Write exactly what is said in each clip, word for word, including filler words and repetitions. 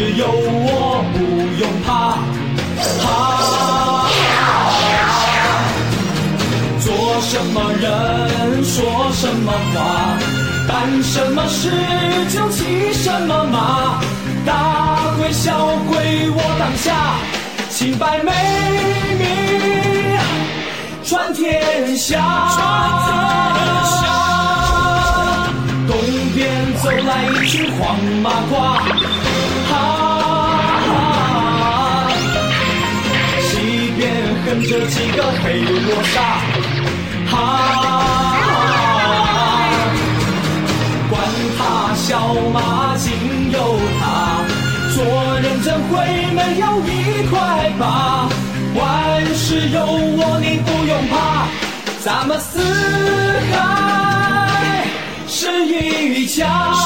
有我不用怕。啊，做什么人说什么话，办什么事就骑什么马，大归小归我当下，清白美名传天下。东边走来一群黄马褂，哈、啊，西边跟着几个黑罗刹，哈、啊，管他小马仅有他，做人真会没有一块疤，万事有我你不用怕，咱们四海是一家。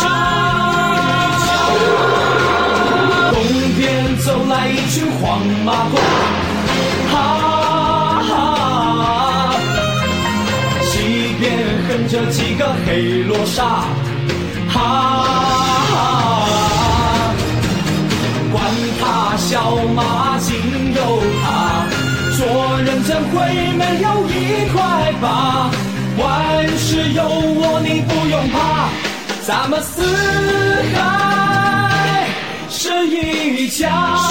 东边走来一群黄马褂，哈、啊，西边跟着几个黑罗刹，哈、啊，管他小马仅有他，做人真会没有一块疤，万事有我你不用怕，咱们四海是一家。